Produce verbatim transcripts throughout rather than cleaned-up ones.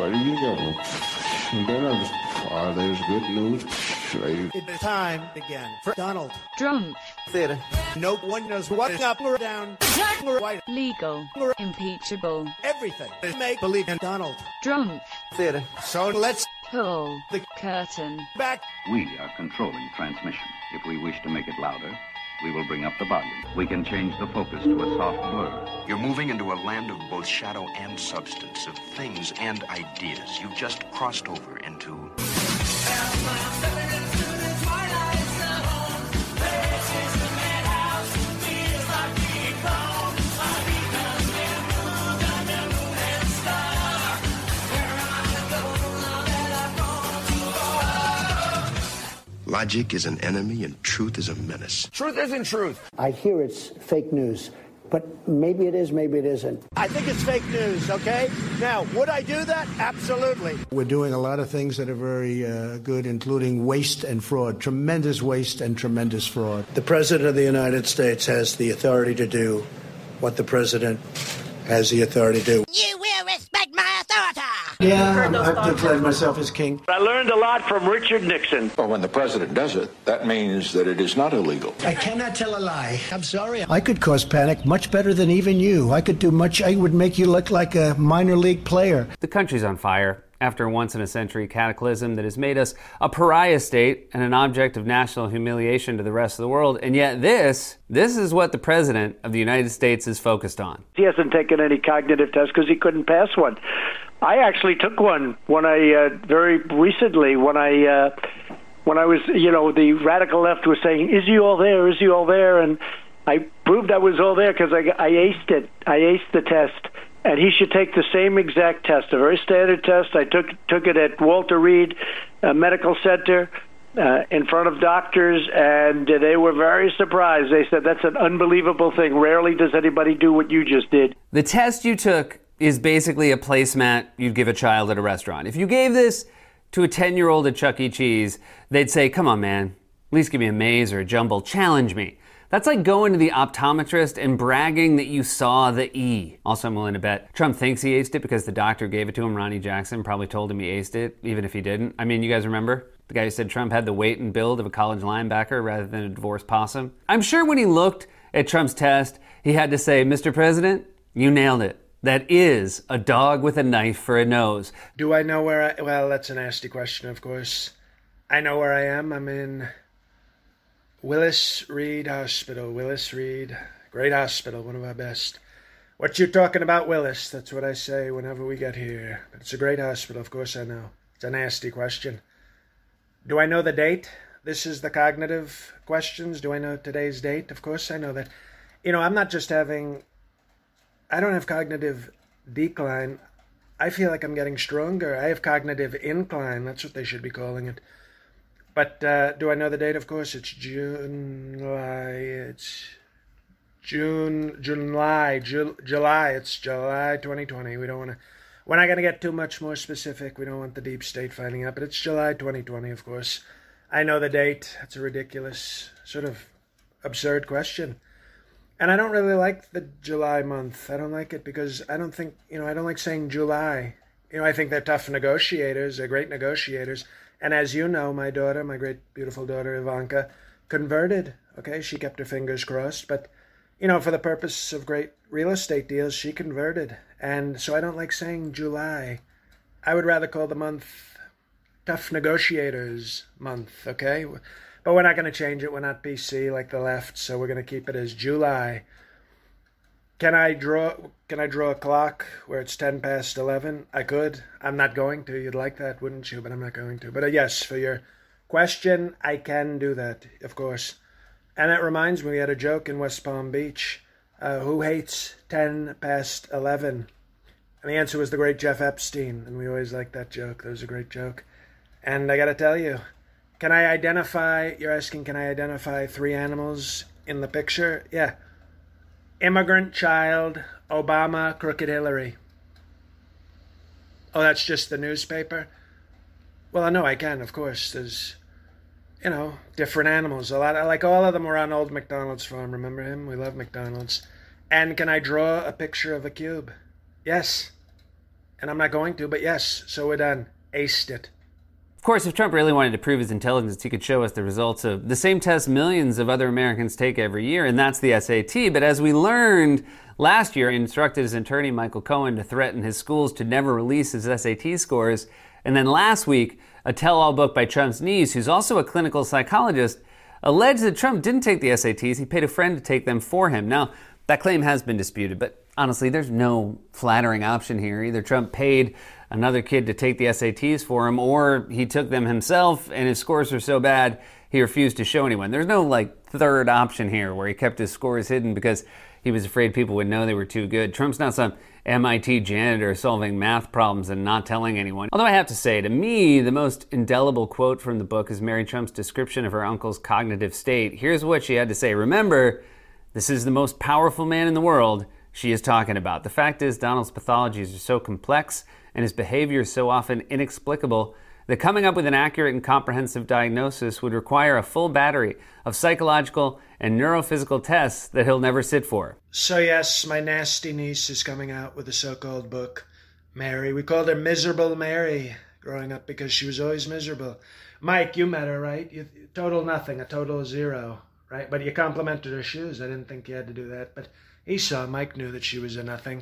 Ladies and gentlemen, then uh, there's good news. Ladies. It's time again for Donald Trump. Theater. No one knows what is up or down, black or white, Legal. or Impeachable. everything. They make believe in Donald Trump. Theater. So let's Pull the curtain back. We are controlling transmission. If we wish to make it louder, we will bring up the volume. We can change the focus to a soft blur. You're moving into a land of both shadow and substance, of things and ideas. You've just crossed over into... Logic is an enemy and truth is a menace. Truth isn't truth. I hear it's fake news, but maybe it is, maybe it isn't. I think it's fake news, okay? Now, would I do that? Absolutely. We're doing a lot of things that are very uh, good, including waste and fraud, tremendous waste and tremendous fraud. The President of the United States has the authority to do what the President has the authority to do. You will respect my authority. Yeah, I've declared myself as king. I learned a lot from Richard Nixon. Well, when the president does it, that means that it is not illegal. I cannot tell a lie. I'm sorry. I could cause panic much better than even you. I could do much. I would make you look like a minor league player. The country's on fire after a once-in-a-century cataclysm that has made us a pariah state and an object of national humiliation to the rest of the world. And yet this, this is what the President of the United States is focused on. He hasn't taken any cognitive tests because he couldn't pass one. I actually took one when I, uh, very recently, when I, uh, when I was, you know, the radical left was saying, is he all there, is he all there? And I proved I was all there because I, I aced it. I aced the test. And he should take the same exact test, a very standard test. I took took it at Walter Reed uh, Medical Center uh, in front of doctors, and uh, they were very surprised. They said, that's an unbelievable thing. Rarely does anybody do what you just did. The test you took is basically a placemat you'd give a child at a restaurant. If you gave this to a ten-year-old at Chuck E. Cheese, they'd say, come on, man, at least give me a maze or a jumble. Challenge me. That's like going to the optometrist and bragging that you saw the E. Also, I'm willing to bet Trump thinks he aced it because the doctor gave it to him. Ronnie Jackson probably told him he aced it, even if he didn't. I mean, you guys remember? The guy who said Trump had the weight and build of a college linebacker rather than a divorced possum. I'm sure when he looked at Trump's test, he had to say, Mister President, you nailed it. That is a dog with a knife for a nose. Do I know where I... Well, that's a nasty question, of course. I know where I am. I'm in Willis Reed Hospital. Willis Reed. Great hospital, one of our best. What you talking about, Willis? That's what I say whenever we get here. But it's a great hospital, of course I know. It's a nasty question. Do I know the date? This is the cognitive questions. Do I know today's date? Of course I know that. You know, I'm not just having... I don't have cognitive decline. I feel like I'm getting stronger. I have cognitive incline. That's what they should be calling it. But uh, do I know the date? Of course, it's June, July. It's June, July, Ju- July. It's July twenty twenty. We don't want to. We're not going to get too much more specific. We don't want the deep state finding out. But it's July twenty twenty, of course. I know the date. That's a ridiculous, sort of absurd question. And I don't really like the July month. I don't like it because I don't think, you know, I don't like saying July. You know, I think they're tough negotiators. They're great negotiators. And as you know, my daughter, my great, beautiful daughter, Ivanka, converted. Okay, she kept her fingers crossed. But, you know, for the purpose of great real estate deals, she converted. And so I don't like saying July. I would rather call the month Tough Negotiators Month, okay? But we're not going to change it. We're not P C like the left, so we're going to keep it as July. Can I draw Can I draw a clock where it's ten past eleven? I could. I'm not going to. You'd like that, wouldn't you? But I'm not going to. But uh, yes, for your question, I can do that, of course. And that reminds me, we had a joke in West Palm Beach. Uh, who hates ten past eleven? And the answer was the great Jeff Epstein. And we always liked that joke. That was a great joke. And I got to tell you, can I identify, you're asking, can I identify three animals in the picture? Yeah. Immigrant child, Obama, crooked Hillary. Oh, that's just the newspaper? Well, no, I can, of course. There's, you know, different animals. A lot, like all of them were on Old MacDonald's farm. Remember him? We love McDonald's. And can I draw a picture of a cube? Yes. And I'm not going to, but yes, so we're done. Aced it. Of course, if Trump really wanted to prove his intelligence, he could show us the results of the same test millions of other Americans take every year, and that's the S A T. But as we learned last year, he instructed his attorney, Michael Cohen, to threaten his schools to never release his S A T scores. And then last week, a tell-all book by Trump's niece, who's also a clinical psychologist, alleged that Trump didn't take the S A Ts. He paid a friend to take them for him. Now, that claim has been disputed, but honestly, there's no flattering option here. Either Trump paid another kid to take the S A Ts for him, or he took them himself and his scores were so bad he refused to show anyone. There's no like third option here where he kept his scores hidden because he was afraid people would know they were too good. Trump's not some M I T janitor solving math problems and not telling anyone. Although I have to say, to me, the most indelible quote from the book is Mary Trump's description of her uncle's cognitive state. Here's what she had to say. Remember, this is the most powerful man in the world she is talking about. The fact is, Donald's pathologies are so complex and his behavior is so often inexplicable that coming up with an accurate and comprehensive diagnosis would require a full battery of psychological and neurophysical tests that he'll never sit for. So yes, my nasty niece is coming out with a so-called book, Mary. We called her Miserable Mary growing up because she was always miserable. Mike, you met her, right? You, total nothing, a total zero, right? But you complimented her shoes. I didn't think you had to do that, but he saw, Mike knew that she was a nothing.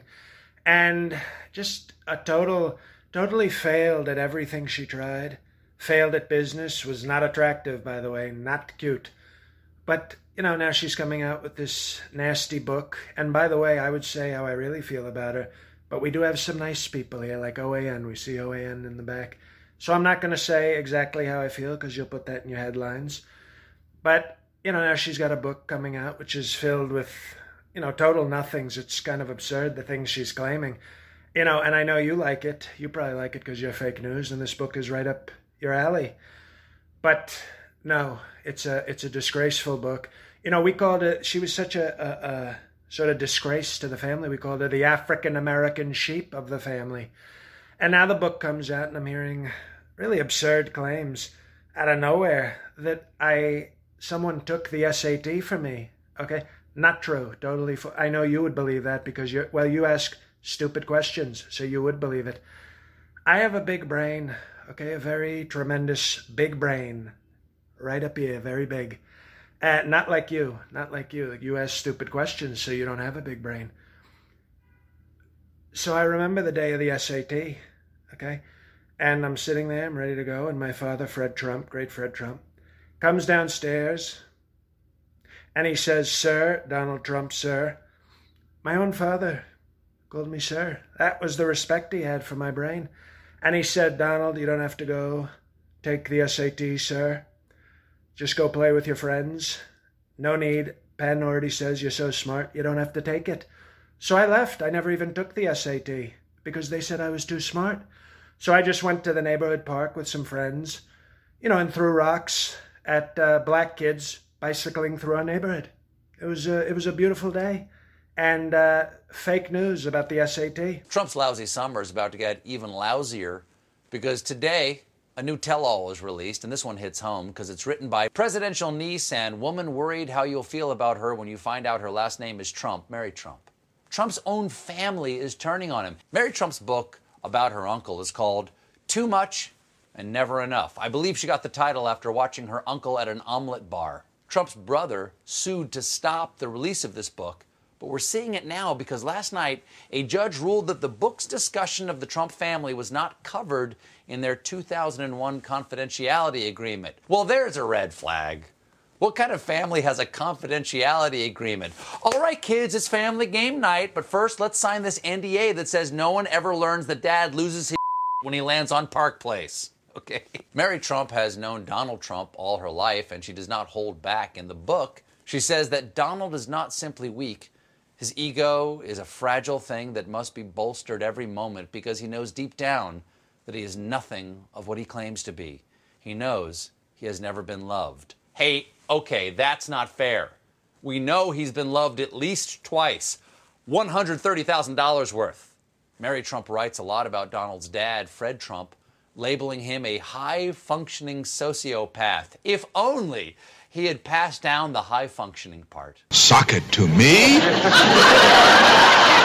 And just a total, totally failed at everything she tried. Failed at business, was not attractive, by the way, not cute. But, you know, now she's coming out with this nasty book. And by the way, I would say how I really feel about her. But we do have some nice people here, like O A N. We see O A N in the back. So I'm not going to say exactly how I feel, because you'll put that in your headlines. But, you know, now she's got a book coming out, which is filled with, you know, total nothings. It's kind of absurd, the things she's claiming. You know, and I know you like it. You probably like it because you're fake news, and this book is right up your alley. But no, it's a it's a disgraceful book. You know, we called it, she was such a, a, a sort of disgrace to the family. We called her the African-American sheep of the family. And now the book comes out, and I'm hearing really absurd claims out of nowhere that I someone took the S A T from me. Okay? Not true. Totally. Fu- I know you would believe that because you're, well, you ask stupid questions, so you would believe it. I have a big brain, okay? A very tremendous big brain. Right up here, very big. Uh, not like you. Not like you. Like you ask stupid questions, so you don't have a big brain. So I remember the day of the S A T, okay? And I'm sitting there, I'm ready to go, and my father, Fred Trump, great Fred Trump, comes downstairs. And he says, "Sir," Donald Trump, "sir." My own father called me sir. That was the respect he had for my brain. And he said, "Donald, you don't have to go take the S A T, sir. Just go play with your friends. No need. Penn already says you're so smart, you don't have to take it." So I left. I never even took the S A T because they said I was too smart. So I just went to the neighborhood park with some friends, you know, and threw rocks at uh, black kids bicycling through our neighborhood. It was a, it was a beautiful day. And uh, fake news about the S A T. Trump's lousy summer is about to get even lousier because today a new tell-all is released, and this one hits home because it's written by presidential niece and woman worried how you'll feel about her when you find out her last name is Trump, Mary Trump. Trump's own family is turning on him. Mary Trump's book about her uncle is called Too Much and Never Enough. I believe she got the title after watching her uncle at an omelet bar. Trump's brother sued to stop the release of this book, but we're seeing it now because last night a judge ruled that the book's discussion of the Trump family was not covered in their two thousand one confidentiality agreement. Well, there's a red flag. What kind of family has a confidentiality agreement? All right, kids, it's family game night, but first let's sign this N D A that says no one ever learns that dad loses his when he lands on Park Place. Okay. Mary Trump has known Donald Trump all her life, and she does not hold back in the book. She says that Donald is not simply weak. His ego is a fragile thing that must be bolstered every moment because he knows deep down that he is nothing of what he claims to be. He knows he has never been loved. Hey, okay, that's not fair. We know he's been loved at least twice. one hundred thirty thousand dollars worth. Mary Trump writes a lot about Donald's dad, Fred Trump, labeling him a high-functioning sociopath. If only he had passed down the high-functioning part. Sock it to me?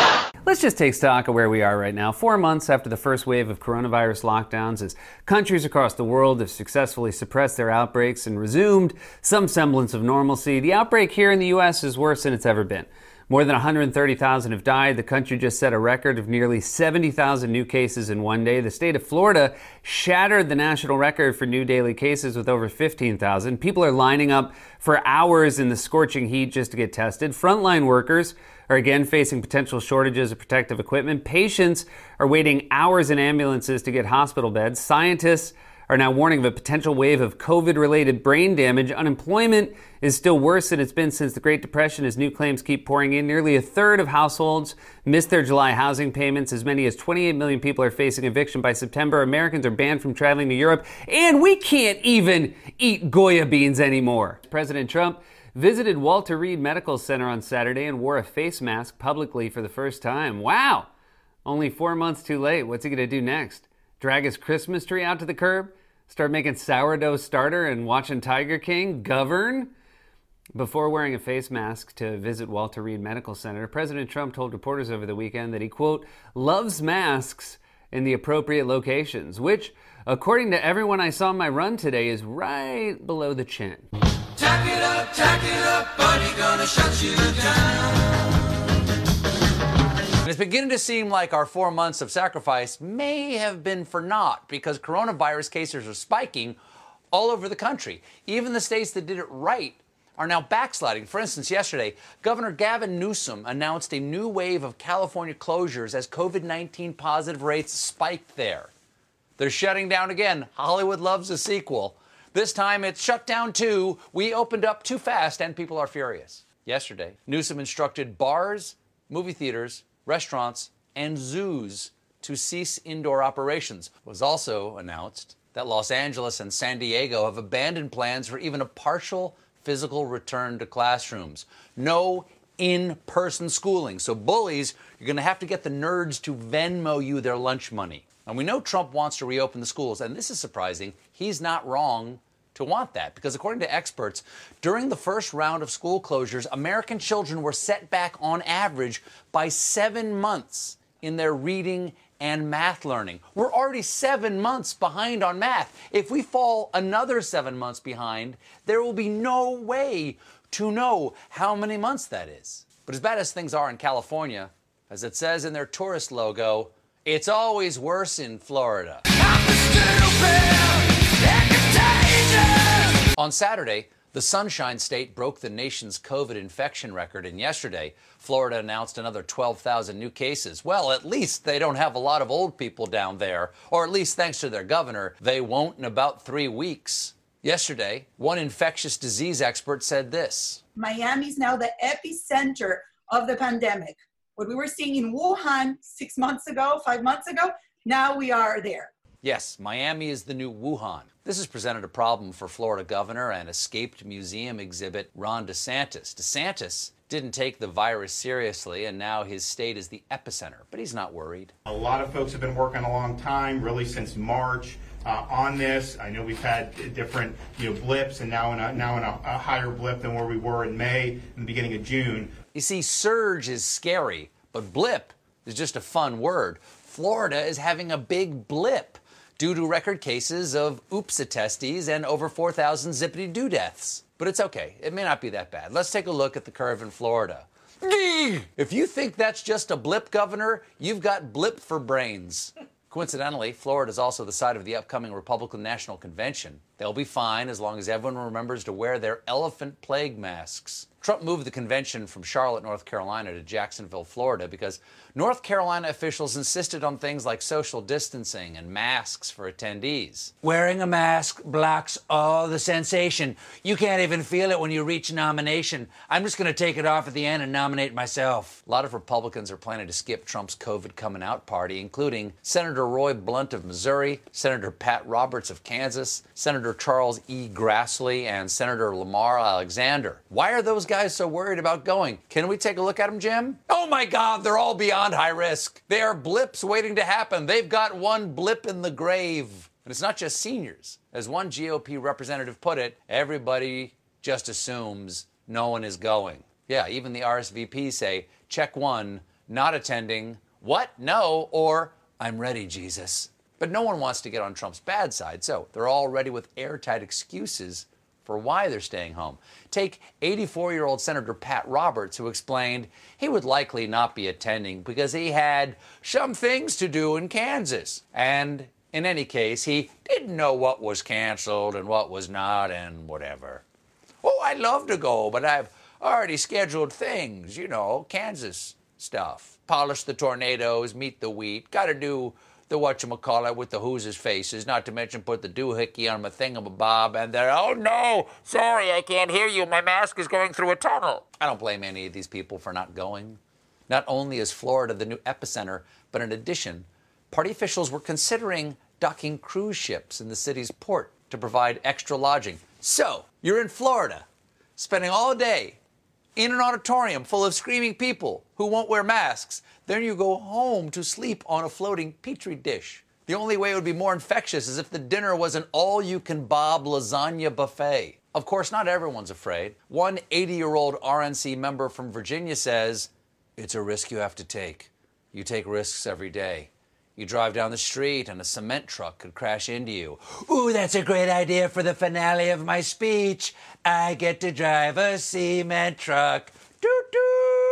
Let's just take stock of where we are right now, four months after the first wave of coronavirus lockdowns, as countries across the world have successfully suppressed their outbreaks and resumed some semblance of normalcy. The outbreak here in the U S is worse than it's ever been. More than one hundred thirty thousand have died. The country just set a record of nearly seventy thousand new cases in one day. The state of Florida shattered the national record for new daily cases with over fifteen thousand. People are lining up for hours in the scorching heat just to get tested. Frontline workers are again facing potential shortages of protective equipment. Patients are waiting hours in ambulances to get hospital beds. Scientists are now warning of a potential wave of COVID-related brain damage. Unemployment is still worse than it's been since the Great Depression as new claims keep pouring in. Nearly a third of households missed their July housing payments. As many as twenty-eight million people are facing eviction by September. Americans are banned from traveling to Europe. And we can't even eat Goya beans anymore. President Trump visited Walter Reed Medical Center on Saturday and wore a face mask publicly for the first time. Wow! Only four months too late. What's he going to do next? Drag his Christmas tree out to the curb? Start making sourdough starter and watching Tiger King govern? Before wearing a face mask to visit Walter Reed Medical Center, President Trump told reporters over the weekend that he, quote, loves masks in the appropriate locations, which, according to everyone I saw on my run today, is right below the chin. Tack it up, tack it up, buddy, gonna shut you down. And it's beginning to seem like our four months of sacrifice may have been for naught because coronavirus cases are spiking all over the country. Even the states that did it right are now backsliding. For instance, yesterday, Governor Gavin Newsom announced a new wave of California closures as COVID nineteen positive rates spiked there. They're shutting down again. Hollywood loves a sequel. This time it's shut down too. We opened up too fast and people are furious. Yesterday, Newsom instructed bars, movie theaters, restaurants, and zoos to cease indoor operations. It was also announced that Los Angeles and San Diego have abandoned plans for even a partial physical return to classrooms. No in-person schooling. So bullies, you're going to have to get the nerds to Venmo you their lunch money. And we know Trump wants to reopen the schools, and this is surprising. He's not wrong to want that, because according to experts, during the first round of school closures, American children were set back on average by seven months in their reading and math learning. We're already seven months behind on math. If we fall another seven months behind, there will be no way to know how many months that is. But as bad as things are in California, as it says in their tourist logo, it's always worse in Florida. On Saturday, the Sunshine State broke the nation's COVID infection record, and yesterday, Florida announced another twelve thousand new cases. Well, at least they don't have a lot of old people down there, or at least thanks to their governor, they won't in about three weeks. Yesterday, one infectious disease expert said this. Miami is now the epicenter of the pandemic. What we were seeing in Wuhan six months ago, five months ago, now we are there. Yes, Miami is the new Wuhan. This has presented a problem for Florida Governor and escaped museum exhibit Ron DeSantis. DeSantis didn't take the virus seriously, and now his state is the epicenter, but he's not worried. A lot of folks have been working a long time, really since March, uh, on this. I know we've had different, you know, blips, and now in a, now in a, a higher blip than where we were in May, in the beginning of June. You see, surge is scary, but blip is just a fun word. Florida is having a big blip due to record cases of oops-a-testes and over four thousand zippity-doo deaths. But it's okay. It may not be that bad. Let's take a look at the curve in Florida. If you think that's just a blip, Governor, you've got blip for brains. Coincidentally, Florida is also the site of the upcoming Republican National Convention. They'll be fine as long as everyone remembers to wear their elephant plague masks. Trump moved the convention from Charlotte, North Carolina to Jacksonville, Florida, because North Carolina officials insisted on things like social distancing and masks for attendees. Wearing a mask blocks all the sensation. You can't even feel it when you reach nomination. I'm just going to take it off at the end and nominate myself. A lot of Republicans are planning to skip Trump's COVID coming out party, including Senator Roy Blunt of Missouri, Senator Pat Roberts of Kansas, Senator Charles E. Grassley, and Senator Lamar Alexander. Why are those guys so worried about going? Can we take a look at them, Jim? Oh my God, they're all beyond high risk. They are blips waiting to happen. They've got one blip in the grave. And it's not just seniors. As one G O P representative put it, everybody just assumes no one is going. Yeah, even the R S V P say, check one, not attending, what, no, or I'm ready, Jesus. But no one wants to get on Trump's bad side, so they're all ready with airtight excuses for why they're staying home. Take eighty-four-year-old Senator Pat Roberts, who explained he would likely not be attending because he had some things to do in Kansas. And in any case, he didn't know what was canceled and what was not and whatever. Oh, I'd love to go, but I've already scheduled things, you know, Kansas stuff. Polish the tornadoes, meet the wheat, gotta do the whatchamacallit with the who's faces, not to mention put the doohickey on my thingamabob, and they're, oh no, sorry, I can't hear you, my mask is going through a tunnel. I don't blame any of these people for not going. Not only is Florida the new epicenter, but in addition, party officials were considering docking cruise ships in the city's port to provide extra lodging. So, you're in Florida, spending all day in an auditorium full of screaming people who won't wear masks. Then you go home to sleep on a floating petri dish. The only way it would be more infectious is if the dinner was an all-you-can-bob lasagna buffet. Of course, not everyone's afraid. One eighty-year-old R N C member from Virginia says, it's a risk you have to take. You take risks every day. You drive down the street and a cement truck could crash into you. Ooh, that's a great idea for the finale of my speech. I get to drive a cement truck. Doot, doot.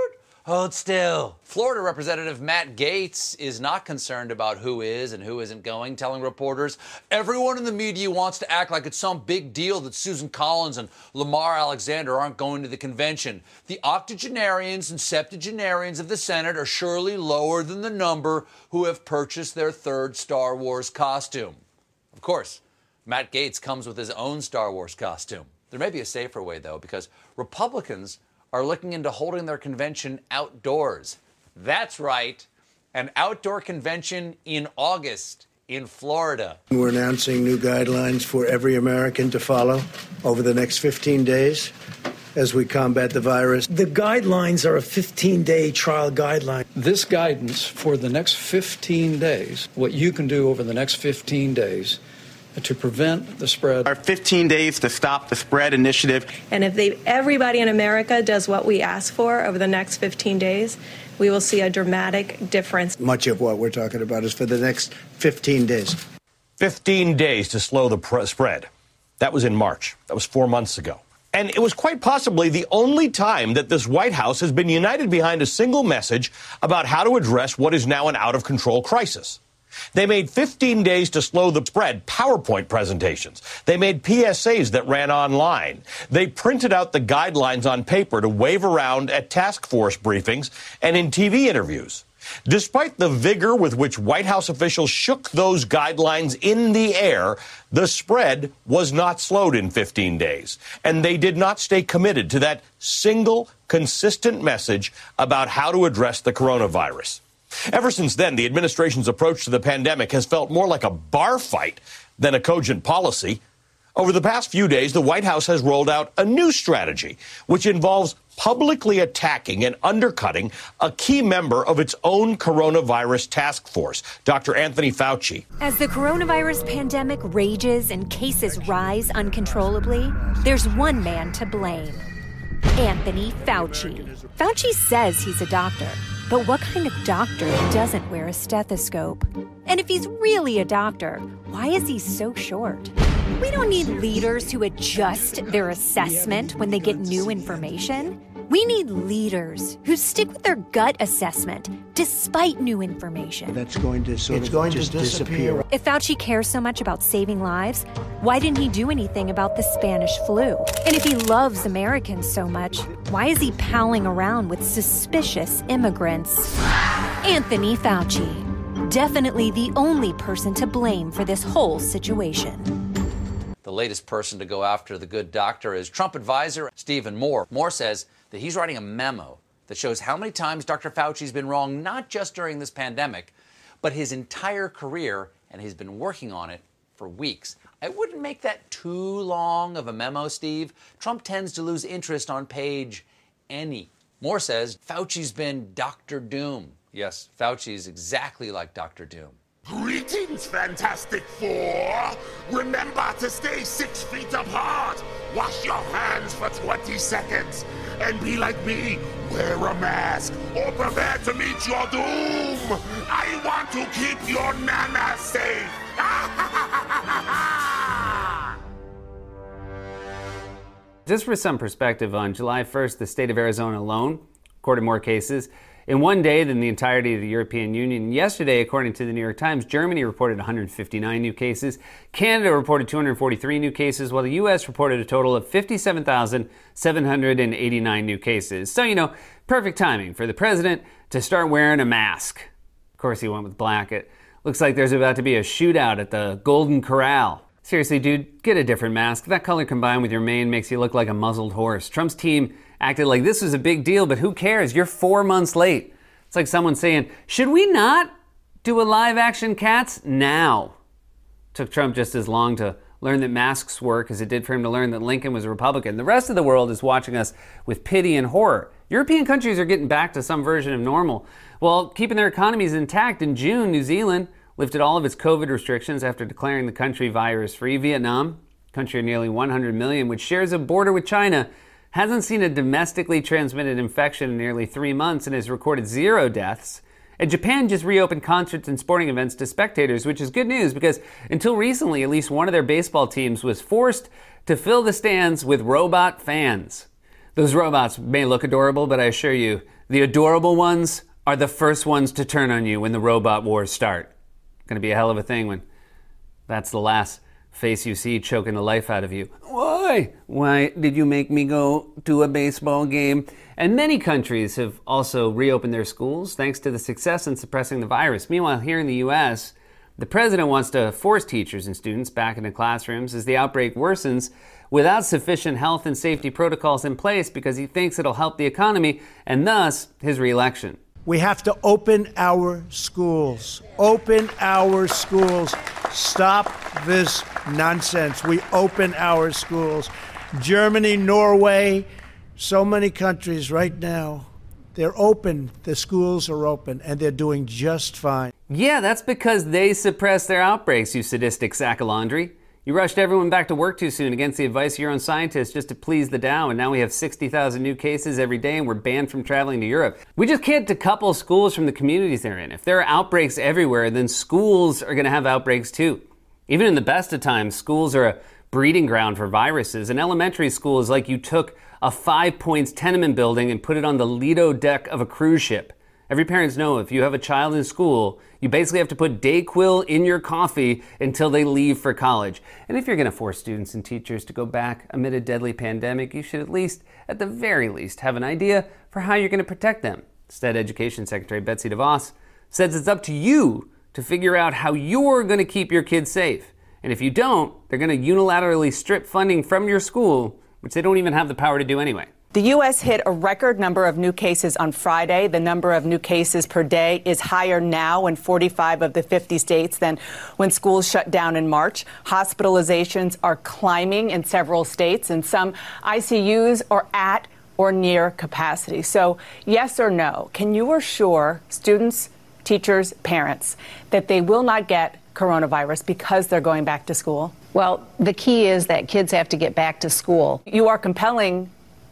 Hold still. Florida Representative Matt Gaetz is not concerned about who is and who isn't going, telling reporters, everyone in the media wants to act like it's some big deal that Susan Collins and Lamar Alexander aren't going to the convention. The octogenarians and septuagenarians of the Senate are surely lower than the number who have purchased their third Star Wars costume. Of course, Matt Gaetz comes with his own Star Wars costume. There may be a safer way, though, because Republicans are looking into holding their convention outdoors. That's right, an outdoor convention in August in Florida. We're announcing new guidelines for every American to follow over the next fifteen days as we combat the virus. The guidelines are a fifteen-day trial guideline. This guidance for the next fifteen days, what you can do over the next fifteen days to prevent the spread. Our fifteen days to stop the spread initiative. And if they, everybody in America does what we ask for over the next fifteen days, we will see a dramatic difference. Much of what we're talking about is for the next fifteen days. fifteen days to slow the pr- spread. That was in March. That was four months ago. And it was quite possibly the only time that this White House has been united behind a single message about how to address what is now an out-of-control crisis. They made fifteen days to slow the spread PowerPoint presentations. They made P S As that ran online. They printed out the guidelines on paper to wave around at task force briefings and in T V interviews. Despite the vigor with which White House officials shook those guidelines in the air, the spread was not slowed in fifteen days. And they did not stay committed to that single, consistent message about how to address the coronavirus. Ever since then, the administration's approach to the pandemic has felt more like a bar fight than a cogent policy. Over the past few days, the White House has rolled out a new strategy, which involves publicly attacking and undercutting a key member of its own coronavirus task force, Doctor Anthony Fauci. As the coronavirus pandemic rages and cases rise uncontrollably, there's one man to blame: Anthony Fauci. Fauci says he's a doctor. But what kind of doctor doesn't wear a stethoscope? And if he's really a doctor, why is he so short? We don't need leaders who adjust their assessment when they get new information. We need leaders who stick with their gut assessment despite new information. That's going to sort it's of going just to disappear. disappear. If Fauci cares so much about saving lives, why didn't he do anything about the Spanish flu? And if he loves Americans so much, why is he palling around with suspicious immigrants? Anthony Fauci, definitely the only person to blame for this whole situation. The latest person to go after the good doctor is Trump advisor Stephen Moore. Moore says that he's writing a memo that shows how many times Doctor Fauci's been wrong, not just during this pandemic, but his entire career, and he's been working on it for weeks. I wouldn't make that too long of a memo, Steve. Trump tends to lose interest on page any. Moore says Fauci's been Doctor Doom. Yes, Fauci's exactly like Doctor Doom. Greetings, Fantastic Four! Remember to stay six feet apart, wash your hands for twenty seconds, and be like me, Wear a mask or prepare to meet your doom. I want to keep your nana safe. Just for some perspective, on July first, the state of Arizona alone recorded more cases in one day than the entirety of the European Union. Yesterday, according to the New York Times, Germany reported one hundred fifty-nine new cases. Canada reported two hundred forty-three new cases, while the U S reported a total of fifty-seven thousand seven hundred eighty-nine new cases. So, you know, perfect timing for the president to start wearing a mask. Of course, he went with black. It looks like there's about to be a shootout at the Golden Corral. Seriously, dude, get a different mask. That color combined with your mane makes you look like a muzzled horse. Trump's team acted like this was a big deal, but who cares? You're four months late. It's like someone saying, should we not do a live-action Cats now? Took Trump just as long to learn that masks work as it did for him to learn that Lincoln was a Republican. The rest of the world is watching us with pity and horror. European countries are getting back to some version of normal while keeping their economies intact. In June, New Zealand lifted all of its COVID restrictions after declaring the country virus-free. Vietnam, a country of nearly one hundred million, which shares a border with China, hasn't seen a domestically transmitted infection in nearly three months and has recorded zero deaths. And Japan just reopened concerts and sporting events to spectators, which is good news because until recently, at least one of their baseball teams was forced to fill the stands with robot fans. Those robots may look adorable, but I assure you, the adorable ones are the first ones to turn on you when the robot wars start. Going to be a hell of a thing when that's the last face you see choking the life out of you. Why? Why did you make me go to a baseball game? And many countries have also reopened their schools thanks to the success in suppressing the virus. Meanwhile, here in the U S, the president wants to force teachers and students back into classrooms as the outbreak worsens without sufficient health and safety protocols in place because he thinks it'll help the economy and thus his re-election. We have to open our schools. Open our schools. Stop this nonsense. We open our schools. Germany, Norway, so many countries right now, they're open. The schools are open, and they're doing just fine. Yeah, that's because they suppressed their outbreaks, you sadistic sack of laundry. You rushed everyone back to work too soon against the advice of your own scientists just to please the Dow, and now we have sixty thousand new cases every day and we're banned from traveling to Europe. We just can't decouple schools from the communities they're in. If there are outbreaks everywhere, then schools are going to have outbreaks too. Even in the best of times, schools are a breeding ground for viruses. An elementary school is like you took a Five Points tenement building and put it on the Lido deck of a cruise ship. Every parents know if you have a child in school, you basically have to put Dayquil in your coffee until they leave for college. And if you're going to force students and teachers to go back amid a deadly pandemic, you should at least, at the very least, have an idea for how you're going to protect them. Instead, Education Secretary Betsy DeVos says it's up to you to figure out how you're going to keep your kids safe. And if you don't, they're going to unilaterally strip funding from your school, which they don't even have the power to do anyway. The U S hit a record number of new cases on Friday. The number of new cases per day is higher now in forty-five of the fifty states than when schools shut down in March. Hospitalizations are climbing in several states, and some I C Us are at or near capacity. So, yes or no, can you assure students, teachers, parents that they will not get coronavirus because they're going back to school? Well, the key is that kids have to get back to school. You are compelling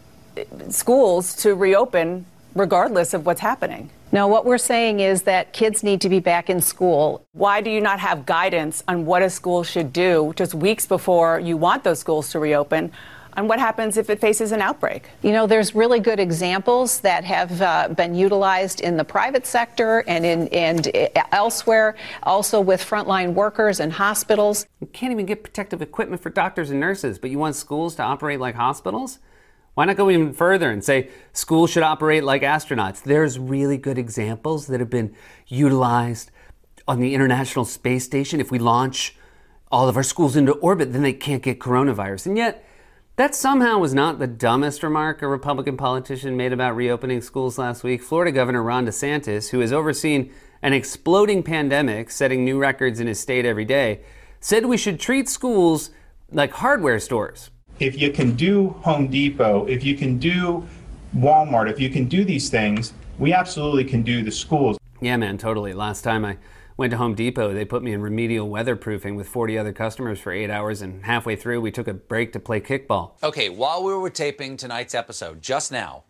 schools to reopen regardless of what's happening. No, what we're saying is that kids need to be back in school. Why do you not have guidance on what a school should do just weeks before you want those schools to reopen? And what happens if it faces an outbreak? You know, there's really good examples that have uh, been utilized in the private sector and in and elsewhere, also with frontline workers and hospitals. You can't even get protective equipment for doctors and nurses, but you want schools to operate like hospitals? Why not go even further and say schools should operate like astronauts? There's really good examples that have been utilized on the International Space Station. If we launch all of our schools into orbit, then they can't get coronavirus. And yet, that somehow was not the dumbest remark a Republican politician made about reopening schools last week. Florida Governor Ron DeSantis, who has overseen an exploding pandemic, setting new records in his state every day, said we should treat schools like hardware stores. If you can do Home Depot, if you can do Walmart, if you can do these things, we absolutely can do the schools. Yeah, man, totally. Last time I went to Home Depot, they put me in remedial weatherproofing with forty other customers for eight hours, and halfway through, we took a break to play kickball. Okay, while we were taping tonight's episode, just now,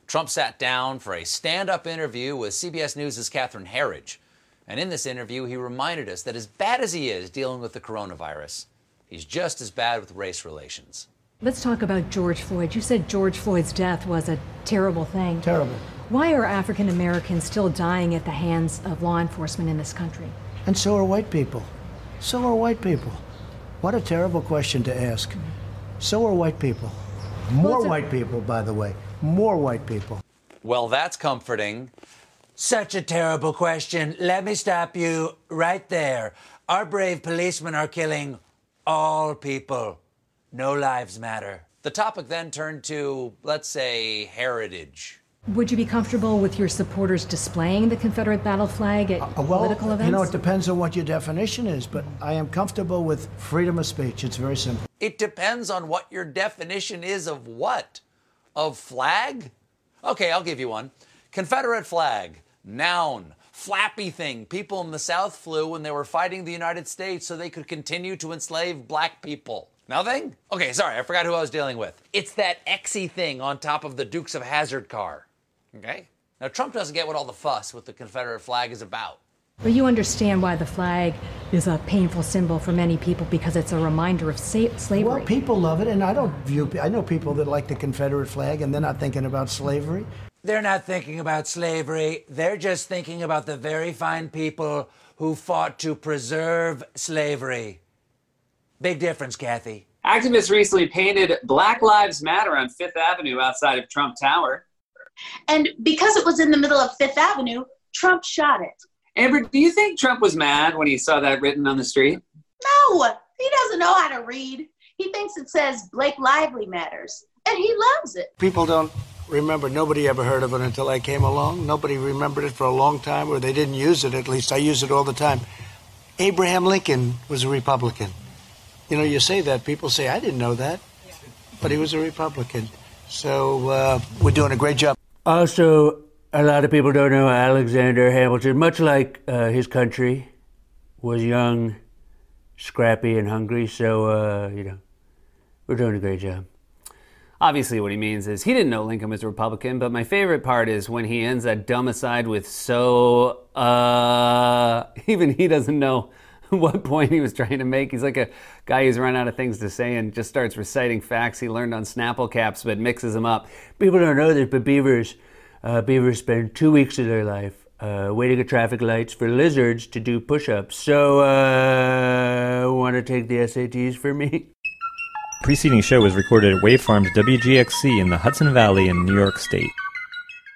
Trump sat down for a stand-up interview with C B S News' Catherine Herridge. And in this interview, he reminded us that as bad as he is dealing with the coronavirus, he's just as bad with race relations. Let's talk about George Floyd. You said George Floyd's death was a terrible thing. Terrible. Why are African Americans still dying at the hands of law enforcement in this country? And so are white people. So are white people. What a terrible question to ask. So are white people. More Well, white people, by the way. More white people. Well, that's comforting. Such a terrible question. Let me stop you right there. Our brave policemen are killing all people. No lives matter. The topic then turned to, let's say, heritage. Would you be comfortable with your supporters displaying the Confederate battle flag at Uh, well, political events? you know, it depends on what your definition is, but I am comfortable with freedom of speech. It's very simple. It depends on what your definition is of what? Of flag? Okay, I'll give you one. Confederate flag. Noun. Flappy thing people in the South flew when they were fighting the United States so they could continue to enslave black people. Nothing? Okay, sorry, I forgot who I was dealing with. It's that X Y thing on top of the Dukes of Hazzard car. Okay? Now, Trump doesn't get what all the fuss with the Confederate flag is about. But you understand why the flag is a painful symbol for many people because it's a reminder of sa- slavery. Well, people love it, and I don't view. I know people that like the Confederate flag, and they're not thinking about slavery. They're not thinking about slavery. They're just thinking about the very fine people who fought to preserve slavery. Big difference, Kathy. Activists recently painted Black Lives Matter on Fifth Avenue outside of Trump Tower. And because it was in the middle of Fifth Avenue, Trump shot it. Amber, do you think Trump was mad when he saw that written on the street? No, he doesn't know how to read. He thinks it says Blake Lively matters, and he loves it. People don't remember. Nobody ever heard of it until I came along. Nobody remembered it for a long time, or they didn't use it. At least I use it all the time. Abraham Lincoln was a Republican. You know, you say that, people say, I didn't know that. But he was a Republican. So uh, we're doing a great job. Also, a lot of people don't know Alexander Hamilton, much like uh, his country, was young, scrappy, and hungry. So, uh, you know, we're doing a great job. Obviously, what he means is he didn't know Lincoln was a Republican, but my favorite part is when he ends that dumb aside with so, uh, even he doesn't know what point he was trying to make. He's like a guy who's run out of things to say and just starts reciting facts he learned on Snapple caps, but mixes them up. People don't know this, but beavers, uh, beavers spend two weeks of their life uh, waiting at traffic lights for lizards to do push-ups. So, uh, want to take the S A Ts for me? The preceding show was recorded at Wave Farms W G X C in the Hudson Valley in New York State.